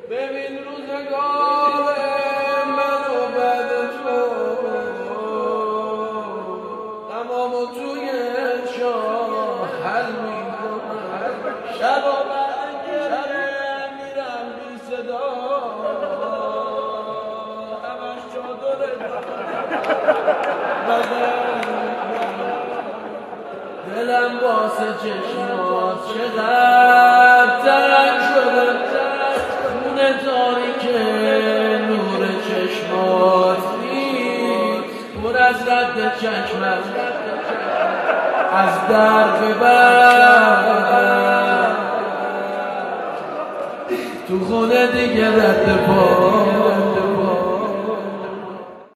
ببین روزگار من و بعد تو تمامو توی شاه حل میکنم شب و برگره میرم بی صدا همش چادر دلم واسه چشمات چقدر تنگ شده خونه تاریکه نور چشمات نیست پر از رد چشمم از در به بر تو خونه دیگه رد پا